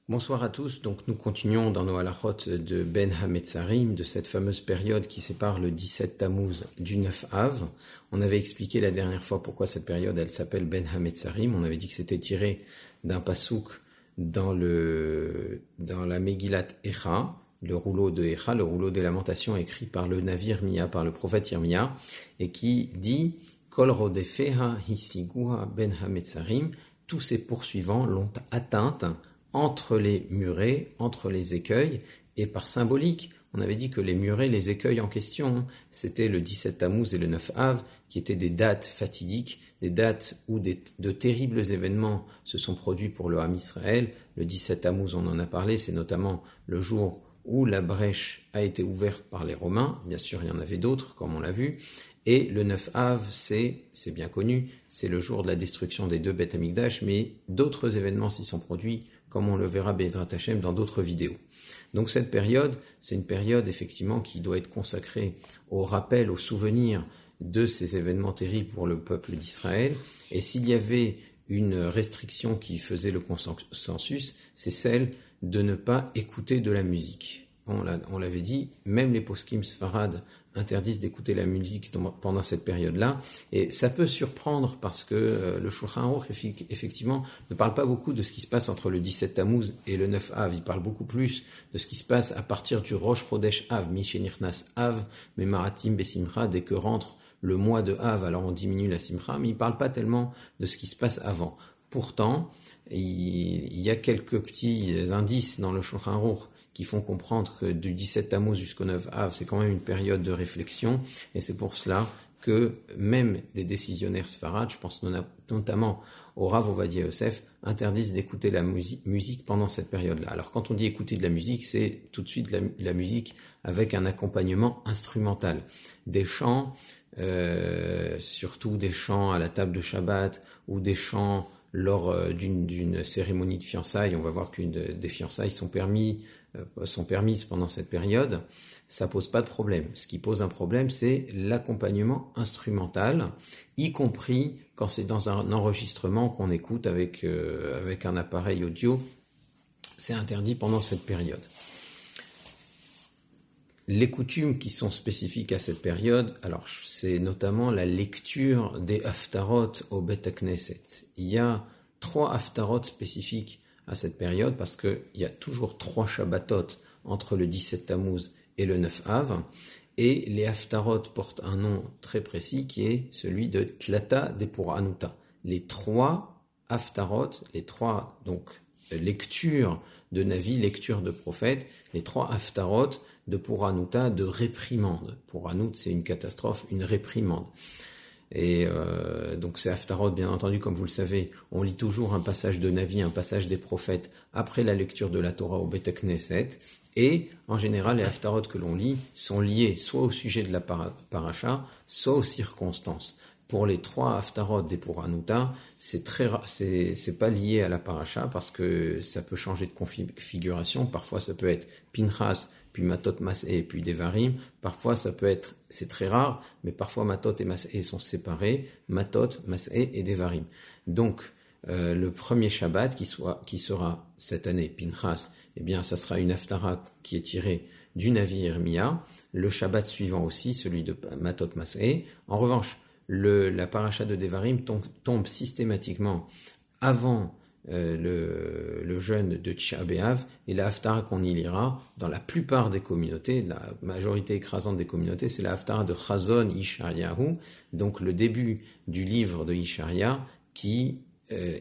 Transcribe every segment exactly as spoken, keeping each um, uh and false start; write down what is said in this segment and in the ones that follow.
Bonsoir à tous, donc nous continuons dans nos halachot de Ben HaMetzarim, de cette fameuse période qui sépare le dix-sept Tammuz du neuf Av. On avait expliqué la dernière fois pourquoi cette période elle s'appelle Ben HaMetzarim. On avait dit que c'était tiré d'un pasouk dans, le, dans la Megillat Echa, le rouleau de Echa, le rouleau des lamentations écrit par le Navi Yirmia, par le prophète Yirmia, et qui dit Kol rodefeha hisiguha Ben HaMetzarim, tous ses poursuivants l'ont atteinte entre les murets, entre les écueils, et par symbolique. On avait dit que les murets, les écueils en question, c'était le dix-sept Tammuz et le neuf Av, qui étaient des dates fatidiques, des dates où des, de terribles événements se sont produits pour le Ham Israël. Le dix-sept Tammuz, on en a parlé, c'est notamment le jour où la brèche a été ouverte par les Romains. Bien sûr, il y en avait d'autres, comme on l'a vu. Et le neuf Av, c'est, c'est bien connu, c'est le jour de la destruction des deux Beth Amikdash, mais d'autres événements s'y sont produits, comme on le verra Be'ezrat Hashem dans d'autres vidéos. Donc cette période, c'est une période effectivement qui doit être consacrée au rappel, au souvenir de ces événements terribles pour le peuple d'Israël. Et s'il y avait une restriction qui faisait le consensus, c'est celle de ne pas écouter de la musique. On, l'a, on l'avait dit, même les poskim sfarad interdisent d'écouter la musique pendant cette période-là, et ça peut surprendre parce que euh, le Shulchan Aruch effectivement ne parle pas beaucoup de ce qui se passe entre le dix-sept Tammuz et le neuf Av, il parle beaucoup plus de ce qui se passe à partir du Rosh Chodesh Av, Mishenirnas Av, Memaratim Besimcha, dès que rentre le mois de Av, alors on diminue la Simcha, mais il ne parle pas tellement de ce qui se passe avant. Pourtant, il y a quelques petits indices dans le Shulchan Aruch qui font comprendre que du dix-sept Tammuz jusqu'au neuf Av, c'est quand même une période de réflexion, et c'est pour cela que même des décisionnaires sfarad, je pense notamment au Rav Ovadia Yosef, interdisent d'écouter la musique, musique pendant cette période-là. Alors quand on dit écouter de la musique, c'est tout de suite la, la musique avec un accompagnement instrumental. Des chants, euh, surtout des chants à la table de Shabbat, ou des chants lors d'une, d'une cérémonie de fiançailles. On va voir qu'une des fiançailles sont permis sont permises pendant cette période, ça pose pas de problème. Ce qui pose un problème, c'est l'accompagnement instrumental, y compris quand c'est dans un enregistrement qu'on écoute avec, euh, avec un appareil audio. C'est interdit pendant cette période. Les coutumes qui sont spécifiques à cette période, alors c'est notamment la lecture des haftarot au Bet HaKnesset. Il y a trois haftarot spécifiques à cette période, parce qu'il y a toujours trois Shabbatot entre le dix-sept Tammuz et le neuf Av, et les Haftarot portent un nom très précis qui est celui de Tlata Depuranuta. Les trois Haftarot, les trois donc lectures de Navi, lectures de prophètes, les trois Haftarot de Puranuta, de réprimande. Puranut, c'est une catastrophe, une réprimande. Et euh, donc ces haftarot, bien entendu, comme vous le savez, on lit toujours un passage de Navi, un passage des prophètes après la lecture de la Torah au Bet HaKnesset. Et en général, les haftarot que l'on lit sont liés soit au sujet de la paracha, soit aux circonstances. Pour les trois haftarot des Puranuta, c'est très, c'est, c'est pas lié à la paracha parce que ça peut changer de configuration. Parfois, ça peut être Pinchas, puis Matot, Mas'é, puis Devarim. Parfois, ça peut être, c'est très rare, mais parfois Matot et Mas'é sont séparés. Matot, Mas'é et Devarim. Donc, euh, le premier Shabbat qui, soit, qui sera cette année, Pinchas, eh bien, ça sera une haftara qui est tirée du Navi Yirmia. Le Shabbat suivant aussi, celui de Matot, Mas'é. En revanche, le, la paracha de Devarim tombe, tombe systématiquement avant Euh, le, le jeûne de Tisha B'Av, et la haftara qu'on y lira dans la plupart des communautés, la majorité écrasante des communautés, c'est la haftara de Chazon Yishayahu, donc le début du livre de Yisharia qui euh,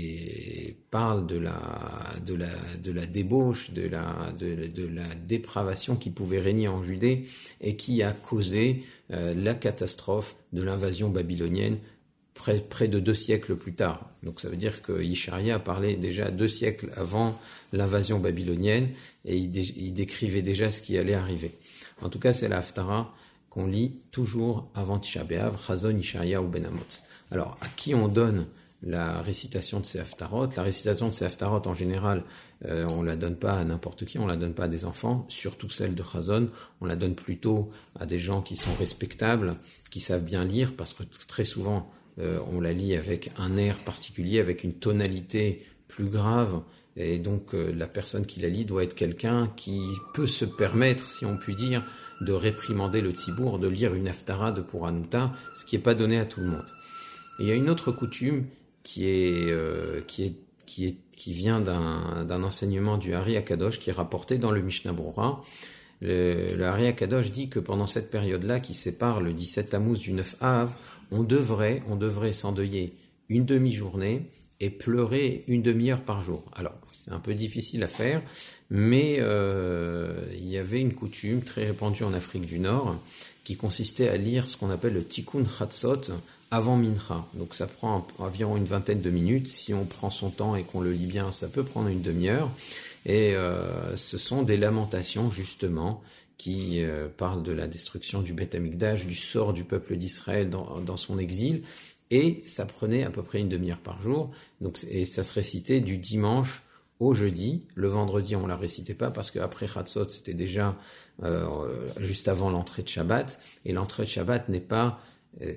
et parle de la, de la, de la débauche, de la, de, de la dépravation qui pouvait régner en Judée et qui a causé euh, la catastrophe de l'invasion babylonienne Près, près de deux siècles plus tard. Donc ça veut dire que Yisharia parlait déjà deux siècles avant l'invasion babylonienne et il, dé, il décrivait déjà ce qui allait arriver. En tout cas, c'est la haftara qu'on lit toujours avant Tisha B'Av, Chazon, Yisharia ou Ben Amotz. Alors, à qui on donne la récitation de ces haftarot? La récitation de ces haftarot, en général, euh, on la donne pas à n'importe qui, on la donne pas à des enfants, surtout celle de Chazon, on la donne plutôt à des gens qui sont respectables, qui savent bien lire, parce que très souvent, Euh, on la lit avec un air particulier, avec une tonalité plus grave, Et donc euh, la personne qui la lit doit être quelqu'un qui peut se permettre, si on peut dire, de réprimander le tzibour, de lire une haftara de pour Hanouta, ce qui n'est pas donné à tout le monde. Et il y a une autre coutume qui est euh, qui est qui est qui vient d'un d'un enseignement du Hari Akadosh qui est rapporté dans le Mishnah Brura. Le, le Hari Akadosh dit que pendant cette période-là, qui sépare le dix-sept Tammuz du neuf Av, on devrait on devrait s'endeuiller une demi-journée et pleurer une demi-heure par jour. Alors, c'est un peu difficile à faire, mais euh, il y avait une coutume très répandue en Afrique du Nord qui consistait à lire ce qu'on appelle le Tikkun Chatzot avant Mincha. Donc ça prend environ une vingtaine de minutes. Si on prend son temps et qu'on le lit bien, ça peut prendre une demi-heure. Et euh, ce sont des lamentations, justement, qui euh, parlent de la destruction du Beth Amikdash, du sort du peuple d'Israël dans, dans son exil. Et ça prenait à peu près une demi-heure par jour. Donc, et ça se récitait du dimanche au jeudi. Le vendredi, on ne la récitait pas parce qu'après Chatzot, c'était déjà euh, juste avant l'entrée de Shabbat. Et l'entrée de Shabbat n'est pas... Euh,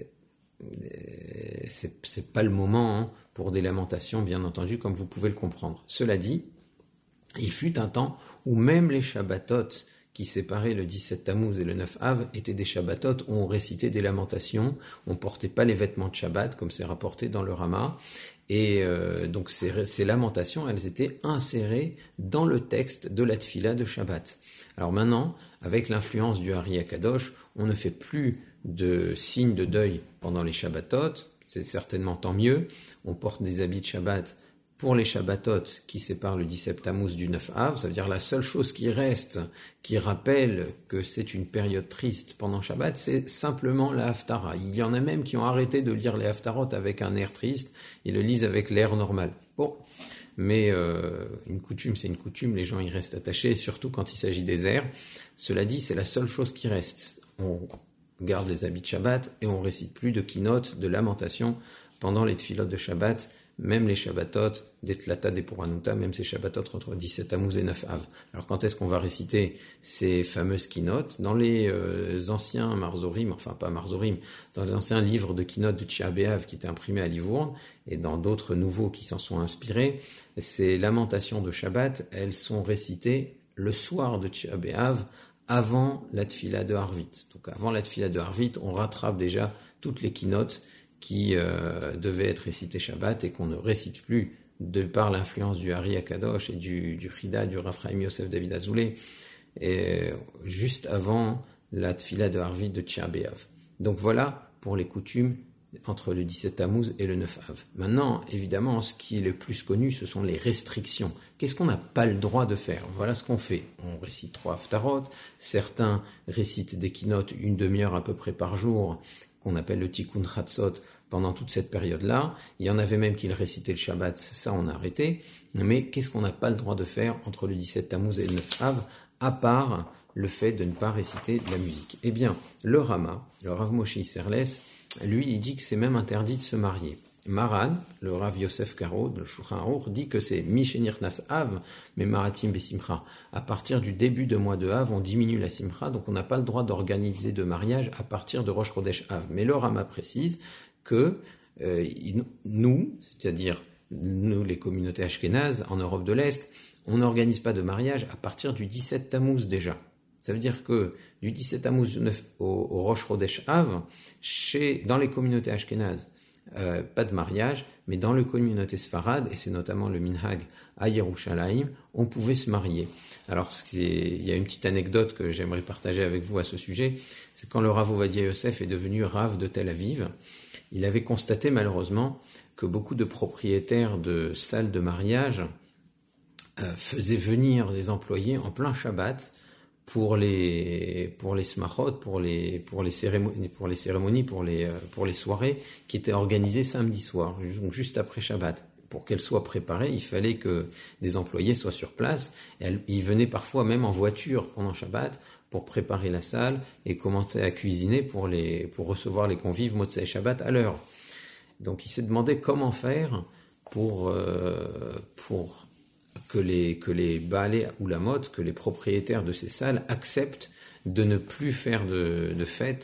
c'est, c'est pas le moment hein, pour des lamentations, bien entendu, comme vous pouvez le comprendre. Cela dit, il fut un temps où même les Shabbatot qui séparaient le dix-sept Tammuz et le neuf Av étaient des Shabbatot où on récitait des lamentations, on portait pas les vêtements de Shabbat comme c'est rapporté dans le Rama, et euh, donc ces, ces lamentations, elles étaient insérées dans le texte de la Tfila de Shabbat. Alors maintenant, avec l'influence du Hari Akadosh, on ne fait plus de signes de deuil pendant les Shabbatot, c'est certainement tant mieux, on porte des habits de Shabbat pour les Shabbatot qui séparent le dix-sept Tammuz du neuf Av, ça veut dire la seule chose qui reste, qui rappelle que c'est une période triste pendant Shabbat, c'est simplement la Haftara. Il y en a même qui ont arrêté de lire les Haftarot avec un air triste, ils le lisent avec l'air normal. Bon, mais euh, une coutume, c'est une coutume, les gens y restent attachés, surtout quand il s'agit des airs. Cela dit, c'est la seule chose qui reste. On garde les habits de Shabbat et on récite plus de kinot, de lamentation pendant les tfilot de Shabbat, même les Shabbatot, des Tlata, des Puranuta, même ces Shabbatot entre dix-sept Tammuz et neuf Av. Alors quand est-ce qu'on va réciter ces fameuses kinot? Dans les euh, anciens Marzorim, enfin pas Marzorim, dans les anciens livres de kinot de Tish'a B'Av qui étaient imprimés à Livourne, et dans d'autres nouveaux qui s'en sont inspirés, ces lamentations de Shabbat, elles sont récitées le soir de Tish'a B'Av, avant la Tfila de Harvit. Donc avant la Tfila de Harvit, on rattrape déjà toutes les kinot qui euh, devaient être récités Shabbat et qu'on ne récite plus de par l'influence du Hari Akadosh et du, du Chida, du Raphaïm Yosef David Azoulay, et juste avant la Tfila de Harvit de Tish'a B'Av. Donc voilà pour les coutumes entre le dix-sept Tammuz et le neuf Av. Maintenant, évidemment, ce qui est le plus connu, ce sont les restrictions. Qu'est-ce qu'on n'a pas le droit de faire? Voilà ce qu'on fait. On récite trois Haftarot, certains récitent des kinot une demi-heure à peu près par jour, qu'on appelle le Tikkun Chatzot, pendant toute cette période-là. Il y en avait même qui le récitaient le Shabbat, ça on a arrêté. Mais qu'est-ce qu'on n'a pas le droit de faire entre le dix-sept Tammuz et le neuf Av, à part le fait de ne pas réciter de la musique? Eh bien, le Rama, le Rav Moshe Isserles, lui, il dit que c'est même interdit de se marier. Maran, le Rav Yosef Karo, de Shulchan Aruch, dit que c'est Mishenirnas Av, mais Maratim Besimcha. À partir du début de mois de Av, on diminue la Simcha, donc on n'a pas le droit d'organiser de mariage à partir de Rosh Chodesh Av. Mais le Rama précise que euh, nous, c'est-à-dire nous les communautés ashkénazes en Europe de l'Est, on n'organise pas de mariage à partir du dix-sept Tammuz déjà. Ça veut dire que du dix-sept Tammuz au, au Rosh Chodesh Av, chez, dans les communautés ashkénazes, euh, pas de mariage, mais dans les communautés sfarades, et c'est notamment le minhag à Yerushalayim, on pouvait se marier. Alors, c'est, il y a une petite anecdote que j'aimerais partager avec vous à ce sujet, c'est quand le Rav Ovadia Yosef est devenu Rav de Tel Aviv, il avait constaté malheureusement que beaucoup de propriétaires de salles de mariage euh, faisaient venir des employés en plein Shabbat pour les pour les smachot, pour les pour les cérémonies, pour les cérémonies, pour les pour les soirées qui étaient organisées samedi soir, donc juste après Shabbat. Pour qu'elles soient préparées, il fallait que des employés soient sur place. Et elles, ils venaient parfois même en voiture pendant Shabbat pour préparer la salle et commencer à cuisiner pour les pour recevoir les convives Motzei Shabbat à l'heure. Donc il s'est demandé comment faire pour euh, pour que les, que les Baalé ou la mode, que les propriétaires de ces salles acceptent de ne plus faire de, de fêtes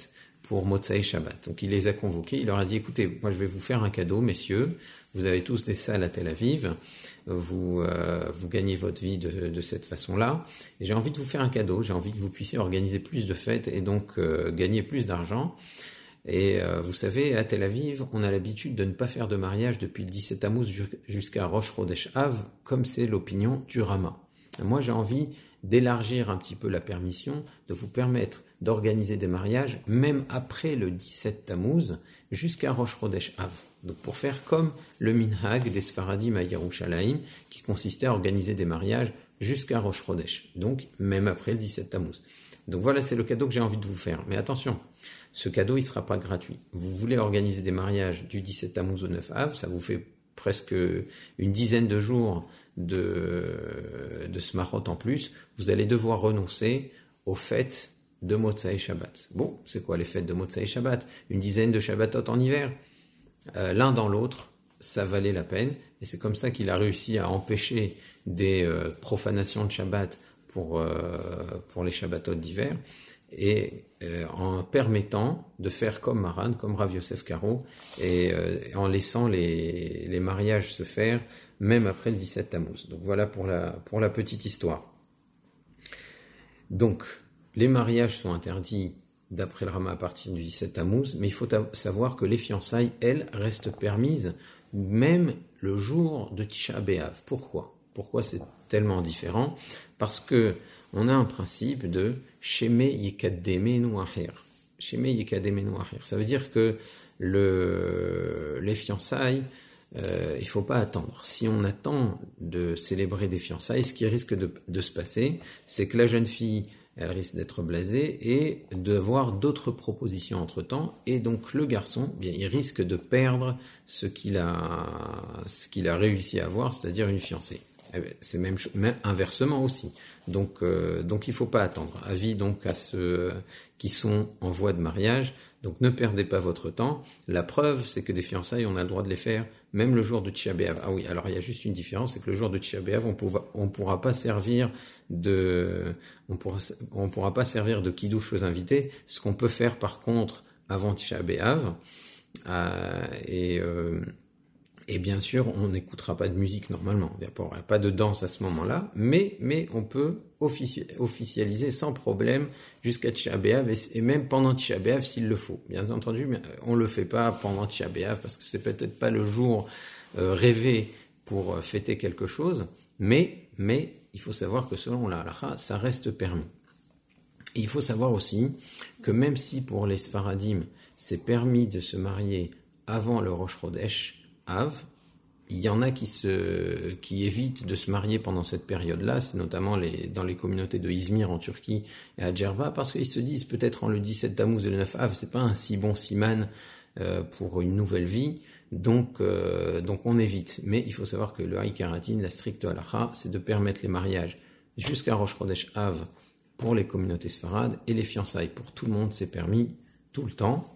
pour Motsai Shabbat. Donc il les a convoqués, il leur a dit, écoutez, moi je vais vous faire un cadeau, messieurs, vous avez tous des salles à Tel Aviv, vous, euh, vous gagnez votre vie de, de cette façon-là, et j'ai envie de vous faire un cadeau, j'ai envie que vous puissiez organiser plus de fêtes et donc euh, gagner plus d'argent. Et euh, vous savez, à Tel Aviv, on a l'habitude de ne pas faire de mariage depuis le dix-sept Tammuz jusqu'à Rosh Chodesh Av, comme c'est l'opinion du Rama. Et moi, j'ai envie d'élargir un petit peu la permission, de vous permettre d'organiser des mariages, même après le dix-sept Tammuz, jusqu'à Rosh Chodesh Av. Donc pour faire comme le minhag des Sfaradim à Yerushalayim, qui consistait à organiser des mariages jusqu'à Rosh Chodesh, donc même après le dix-sept Tammuz. Donc voilà, c'est le cadeau que j'ai envie de vous faire. Mais attention, ce cadeau, il ne sera pas gratuit. Vous voulez organiser des mariages du dix-sept Tammuz au neuf Av, ça vous fait presque une dizaine de jours de, de smachot en plus, vous allez devoir renoncer aux fêtes de Motsai Shabbat. Bon, c'est quoi les fêtes de Motsai Shabbat? Une dizaine de Shabbatot en hiver. Euh, l'un dans l'autre, ça valait la peine. Et c'est comme ça qu'il a réussi à empêcher des euh, profanations de Shabbat pour, euh, pour les Shabbatot d'hiver. Et euh, en permettant de faire comme Maran, comme Rav Yosef Karo, et euh, en laissant les, les mariages se faire, même après le dix-sept Tammuz. Donc voilà pour la, pour la petite histoire. Donc, les mariages sont interdits d'après le Rama à partir du dix-sept Tammuz, mais il faut savoir que les fiançailles, elles, restent permises même le jour de Tisha B'Av. Pourquoi ? Pourquoi c'est tellement différent ? Parce que on a un principe de Sheme Yekademenu Aher. Sheme Yekademenu Aher. Ça veut dire que le, les fiançailles, euh, il ne faut pas attendre. Si on attend de célébrer des fiançailles, ce qui risque de, de se passer, c'est que la jeune fille, elle risque d'être blasée et de voir d'autres propositions entre-temps. Et donc le garçon, bien, il risque de perdre ce qu'il a, ce qu'il a réussi à avoir, c'est-à-dire une fiancée. C'est même, même inversement aussi. Donc, euh, donc il ne faut pas attendre. Avis donc à ceux qui sont en voie de mariage. Donc ne perdez pas votre temps. La preuve, c'est que des fiançailles, on a le droit de les faire même le jour de Tisha B'Av. Ah oui, alors il y a juste une différence, c'est que le jour de Tisha B'Av, on ne pourra pas servir de, on pourra, on pourra pas servir de kidouche aux invités. Ce qu'on peut faire par contre avant Tisha B'Av, euh, et euh, Et bien sûr, on n'écoutera pas de musique normalement, il n'y aura pas de danse à ce moment-là, mais, mais on peut offici- officialiser sans problème jusqu'à Tisha B'Av et, et même pendant Tisha B'Av s'il le faut. Bien entendu, mais on ne le fait pas pendant Tisha B'Av parce que c'est peut-être pas le jour euh, rêvé pour fêter quelque chose, mais, mais il faut savoir que selon la halakha, ça reste permis. Et il faut savoir aussi que même si pour les Sfaradim, c'est permis de se marier avant le Rosh Chodesh Av, il y en a qui, se, qui évitent de se marier pendant cette période-là, c'est notamment les, dans les communautés de Izmir en Turquie et à Djerba, parce qu'ils se disent peut-être en le dix-sept Tammuz et le neuf Av, c'est pas un si bon siman euh, pour une nouvelle vie, donc, euh, donc on évite. Mais il faut savoir que le Haïkaratin, la stricte halakha, c'est de permettre les mariages jusqu'à Rosh Chodesh Av pour les communautés sfarades et les fiançailles pour tout le monde, c'est permis tout le temps.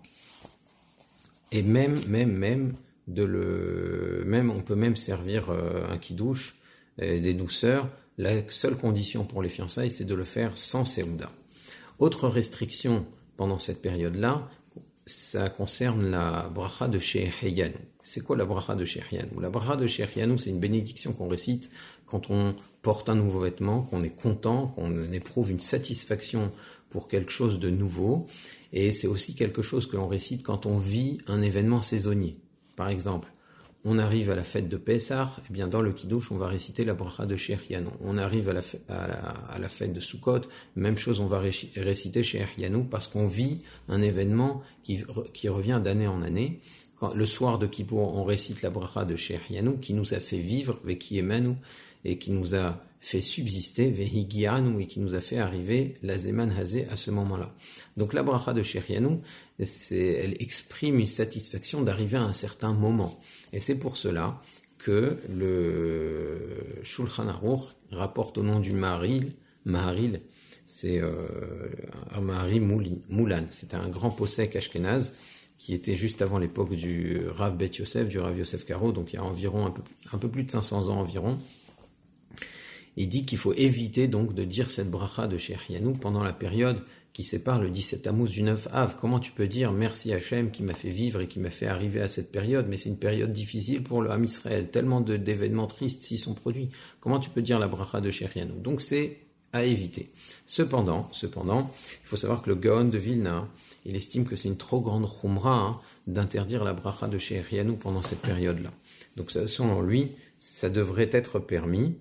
Et même, même, même, de le, même, on peut même servir euh, un kidouche, euh, des douceurs. La seule condition pour les fiançailles, c'est de le faire sans seouda. Autre restriction pendant cette période-là, ça concerne la bracha de Sheheyanou. C'est quoi la bracha de Sheheyanou ? La bracha de Sheheyanou, c'est une bénédiction qu'on récite quand on porte un nouveau vêtement, qu'on est content, qu'on éprouve une satisfaction pour quelque chose de nouveau. Et c'est aussi quelque chose que l'on récite quand on vit un événement saisonnier. Par exemple, on arrive à la fête de Pessah, et bien dans le Kiddush, on va réciter la bracha de Sheheyanou. On arrive à la, f- à, la, à la fête de Sukkot, même chose, on va ré- réciter Sheheyanou parce qu'on vit un événement qui, qui revient d'année en année. Quand, le soir de Kippour, on récite la bracha de Sheheyanou qui nous a fait vivre, Veki Emanu, et qui nous a fait subsister, Vehigianu, et qui nous a fait arriver la Zeman Hazé à ce moment-là. Donc la bracha de Sheheyanou, elle exprime une satisfaction d'arriver à un certain moment. Et c'est pour cela que le Shulchan Aruch rapporte au nom du Maharil, Maharil, c'est euh, un Maharil Moulan, c'est un grand possèque ashkénaze qui était juste avant l'époque du Rav Bet Yosef, du Rav Yosef Karo, donc il y a environ un peu, un peu plus de cinq cents ans environ. Il dit qu'il faut éviter donc de dire cette bracha de Sheheyanou pendant la période qui sépare le dix-sept Tammuz du neuf Av. Comment tu peux dire merci Hachem qui m'a fait vivre et qui m'a fait arriver à cette période, mais c'est une période difficile pour le Ham Israël, tellement de, d'événements tristes s'y sont produits. Comment tu peux dire la bracha de Shechianu? Donc c'est à éviter. Cependant, cependant, il faut savoir que le Gaon de Vilna, il estime que c'est une trop grande chumra hein, d'interdire la bracha de Shechianu pendant cette période-là. Donc selon lui, ça devrait être permis.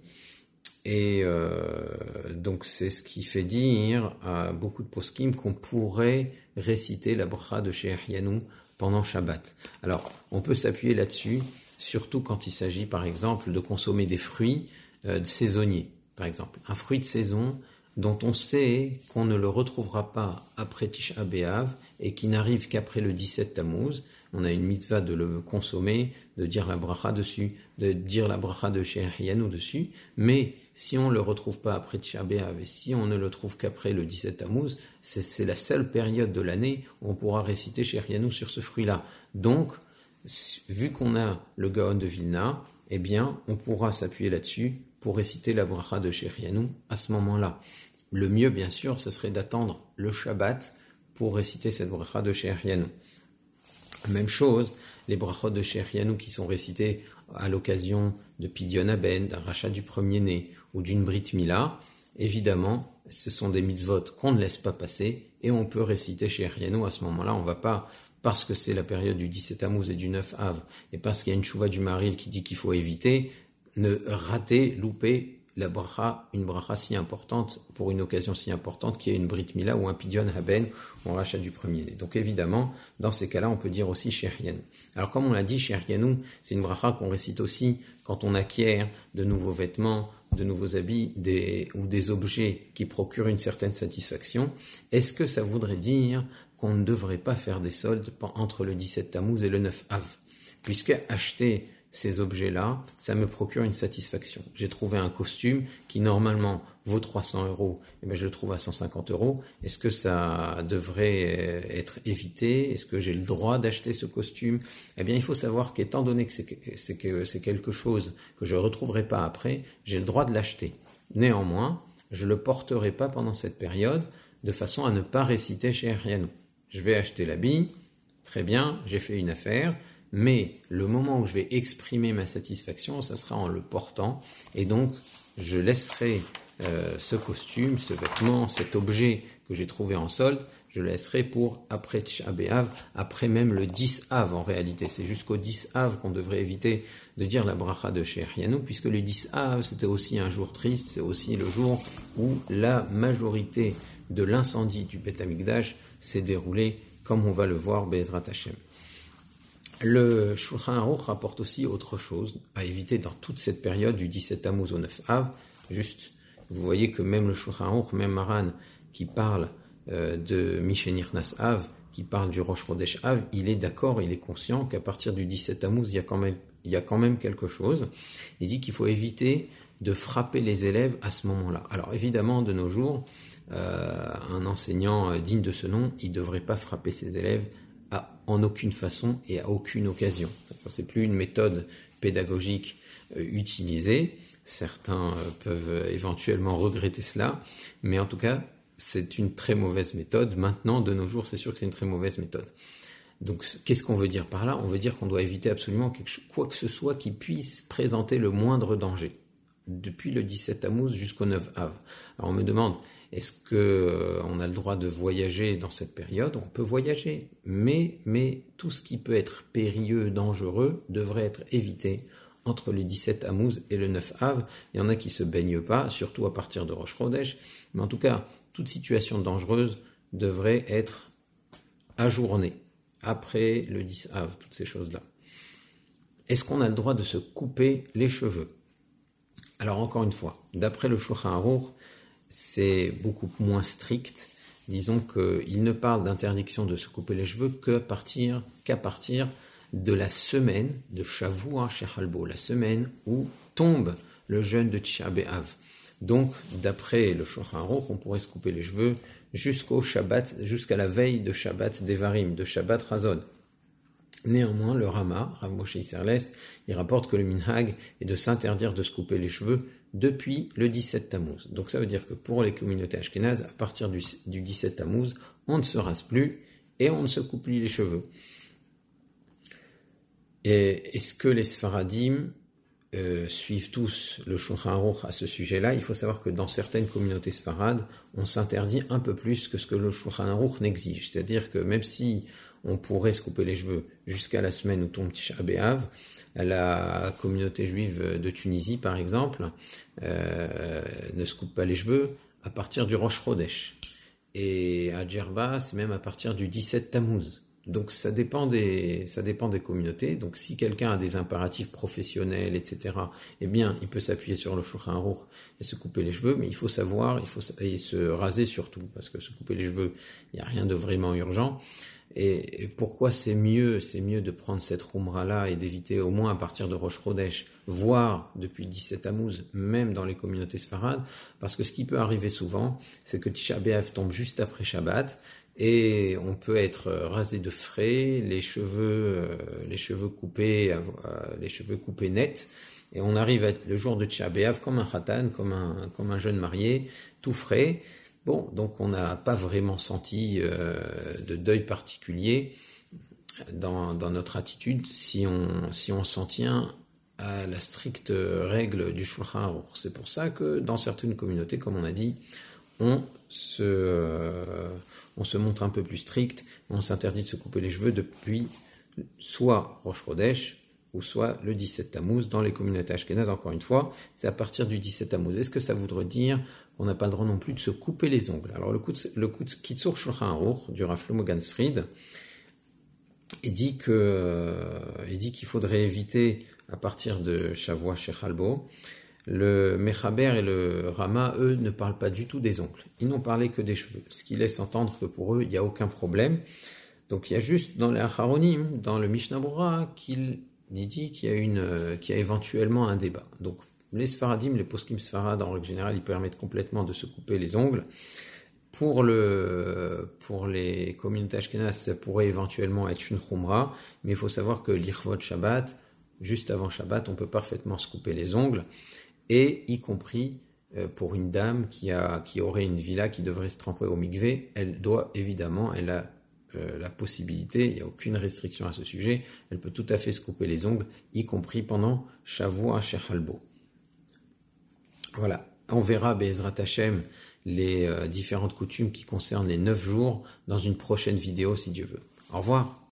Et euh, donc c'est ce qui fait dire à beaucoup de poskim qu'on pourrait réciter la bracha de Shechianu pendant Shabbat. Alors on peut s'appuyer là-dessus, surtout quand il s'agit par exemple de consommer des fruits euh, saisonniers. Par exemple, un fruit de saison dont on sait qu'on ne le retrouvera pas après Tisha B'Av et qui n'arrive qu'après le dix-sept Tammuz. On a une mitzvah de le consommer, de dire la bracha dessus, de dire la bracha de Shechianu dessus, mais si on ne le retrouve pas après Tisha B'Av et si on ne le trouve qu'après le dix-sept Tammuz, c'est, c'est la seule période de l'année où on pourra réciter Shechianu sur ce fruit-là. Donc, vu qu'on a le Gaon de Vilna, eh bien, on pourra s'appuyer là-dessus pour réciter la bracha de Shechianu à ce moment-là. Le mieux, bien sûr, ce serait d'attendre le Shabbat pour réciter cette bracha de Shechianu. Même chose, les brachot de Shechianu qui sont récités à l'occasion de Pidyon Haben, d'un rachat du premier-né ou d'une Brit Mila, évidemment, ce sont des mitzvot qu'on ne laisse pas passer et on peut réciter Shechianu à ce moment-là. On ne va pas, parce que c'est la période du dix-sept Tammuz et du neuf Av, et parce qu'il y a une chouva du Maril qui dit qu'il faut éviter, ne rater, louper la bracha, une bracha si importante, pour une occasion si importante, qui est une Brit Mila ou un Pidyon Haben, ou un rachat du premier-né. Donc évidemment, dans ces cas-là, on peut dire aussi Shechianu. Alors comme on l'a dit, Shechianu, c'est une bracha qu'on récite aussi quand on acquiert de nouveaux vêtements, de nouveaux habits, des, ou des objets qui procurent une certaine satisfaction. Est-ce que ça voudrait dire qu'on ne devrait pas faire des soldes entre le dix-sept Tammuz et le neuf Av? Puisque acheter ces objets-là, ça me procure une satisfaction. J'ai trouvé un costume qui normalement vaut trois cents euros, et bien je le trouve à cent cinquante euros. Est-ce que ça devrait être évité? Est-ce que j'ai le droit d'acheter ce costume? Eh bien, il faut savoir qu'étant donné que c'est, c'est, que c'est quelque chose que je ne retrouverai pas après, j'ai le droit de l'acheter. Néanmoins, je ne le porterai pas pendant cette période, de façon à ne pas réciter Shechianu. Je vais acheter l'habit, très bien, j'ai fait une affaire, mais le moment où je vais exprimer ma satisfaction, ça sera en le portant, et donc je laisserai euh, ce costume, ce vêtement, cet objet que j'ai trouvé en solde, je le laisserai pour après Tisha B'Av, après même le dix Av en réalité. C'est jusqu'au dix Av qu'on devrait éviter de dire la bracha de Shechianu, puisque le dix Av c'était aussi un jour triste, c'est aussi le jour où la majorité de l'incendie du Beth Amikdash s'est déroulée, comme on va le voir Be'ezrat Hashem. Le Shulchan Aruch rapporte aussi autre chose à éviter dans toute cette période du dix-sept Tammuz au neuf Av. Juste, vous voyez que même le Shulchan Aruch, même Maran, qui parle euh, de Mishenirnas Av, qui parle du Rosh Chodesh Av, il est d'accord, il est conscient qu'à partir du dix-sept Tammuz, il y a quand même, il y a quand même quelque chose. Il dit qu'il faut éviter de frapper les élèves à ce moment-là. Alors évidemment, de nos jours, euh, un enseignant digne de ce nom, il ne devrait pas frapper ses élèves à, en aucune façon et à aucune occasion. C'est plus une méthode pédagogique euh, utilisée. Certains euh, peuvent éventuellement regretter cela, mais en tout cas, c'est une très mauvaise méthode. Maintenant, de nos jours, c'est sûr que c'est une très mauvaise méthode. Donc, qu'est-ce qu'on veut dire par là? On veut dire qu'on doit éviter absolument quelque chose, quoi que ce soit qui puisse présenter le moindre danger, depuis le dix-sept Tammuz jusqu'au neuf Av. Alors, on me demande, est-ce qu'on euh, a le droit de voyager dans cette période? On peut voyager, mais, mais tout ce qui peut être périlleux, dangereux, devrait être évité entre le dix-sept Tammuz et le neuf Av. Il y en a qui ne se baignent pas, surtout à partir de Rosh Chodesh, mais en tout cas, toute situation dangereuse devrait être ajournée après le dix Av, toutes ces choses-là. Est-ce qu'on a le droit de se couper les cheveux? Alors encore une fois, d'après le Shulchan Aruch, c'est beaucoup moins strict. Disons qu'il ne parle d'interdiction de se couper les cheveux qu'à partir, qu'à partir de la semaine de Shavua Shehalbo, la semaine où tombe le jeûne de Tisha B'Av. Donc, d'après le Shulchan Aruch, on pourrait se couper les cheveux jusqu'au Shabbat, jusqu'à la veille de Shabbat Devarim, de Shabbat Razon. Néanmoins, le Rama, Rav Moshe Isserles, il rapporte que le minhag est de s'interdire de se couper les cheveux depuis le dix-sept Tammuz. Donc ça veut dire que pour les communautés ashkénazes, à partir du, du dix-sept Tammuz, on ne se rase plus et on ne se coupe plus les cheveux. Et est-ce que les Sfaradim euh, suivent tous le Shulchan Aruch à ce sujet-là? Il faut savoir que dans certaines communautés sfarades, on s'interdit un peu plus que ce que le Shulchan Aruch n'exige. C'est-à-dire que même si on pourrait se couper les cheveux jusqu'à la semaine où tombe Tisha B'Av, la communauté juive de Tunisie, par exemple, euh, ne se coupe pas les cheveux à partir du Rosh Chodesh. Et à Djerba, c'est même à partir du dix-sept Tammuz. Donc ça dépend des, ça dépend des communautés. Donc si quelqu'un a des impératifs professionnels, et cetera, eh bien, il peut s'appuyer sur le Shulchan Aruch et se couper les cheveux, mais il faut savoir, il faut et se raser surtout, parce que se couper les cheveux, il n'y a rien de vraiment urgent. Et pourquoi c'est mieux, c'est mieux de prendre cette Khumra-là et d'éviter au moins à partir de Rosh Chodesh, voire depuis le dix-sept Tammuz, même dans les communautés sfarades, parce que ce qui peut arriver souvent, c'est que Tisha B'Av tombe juste après Shabbat, et on peut être rasé de frais, les cheveux, euh, les cheveux coupés, euh, les cheveux coupés nets, et on arrive à être le jour de Tisha B'Av comme un khatan, comme un, comme un jeune marié, tout frais. Bon, donc on n'a pas vraiment senti euh, de deuil particulier dans, dans notre attitude si on, si on s'en tient à la stricte règle du Shulchan Aruch. C'est pour ça que dans certaines communautés, comme on a dit, on se, euh, on se montre un peu plus strict, on s'interdit de se couper les cheveux depuis soit Rosh Chodesh, ou soit le dix-sept Tammuz. Dans les communautés ashkénazes, encore une fois, c'est à partir du dix-sept Tammuz. Est-ce que ça voudrait dire qu'on n'a pas le droit non plus de se couper les ongles? Alors le coup de, le coup de Kitzur Shulchan Aruch du Rav Shlomo Gansfried, il dit que, euh, il dit qu'il faudrait éviter à partir de Shavua Shechalbo. Le Mechaber et le Rama, eux, ne parlent pas du tout des ongles. Ils n'ont parlé que des cheveux, ce qui laisse entendre que pour eux, il n'y a aucun problème. Donc il y a juste dans les Acharonim, dans le Mishnah Berurah, qu'il il dit qu'il y a une, qu'il y a éventuellement un débat. Donc, les Sfaradim, les poskim Sfarad, en règle générale, ils permettent complètement de se couper les ongles. Pour le, pour les communautés ashkénazes, ça pourrait éventuellement être une khumra, mais il faut savoir que l'Ichvot Shabbat, juste avant Shabbat, on peut parfaitement se couper les ongles, et y compris pour une dame qui a, qui aurait une villa qui devrait se tremper au mikvé, elle doit évidemment, elle a Euh, la possibilité, il n'y a aucune restriction à ce sujet, elle peut tout à fait se couper les ongles, y compris pendant Shavua Shechalbo. Voilà, on verra Be'ezrat Hashem les euh, différentes coutumes qui concernent les neuf jours dans une prochaine vidéo si Dieu veut. Au revoir.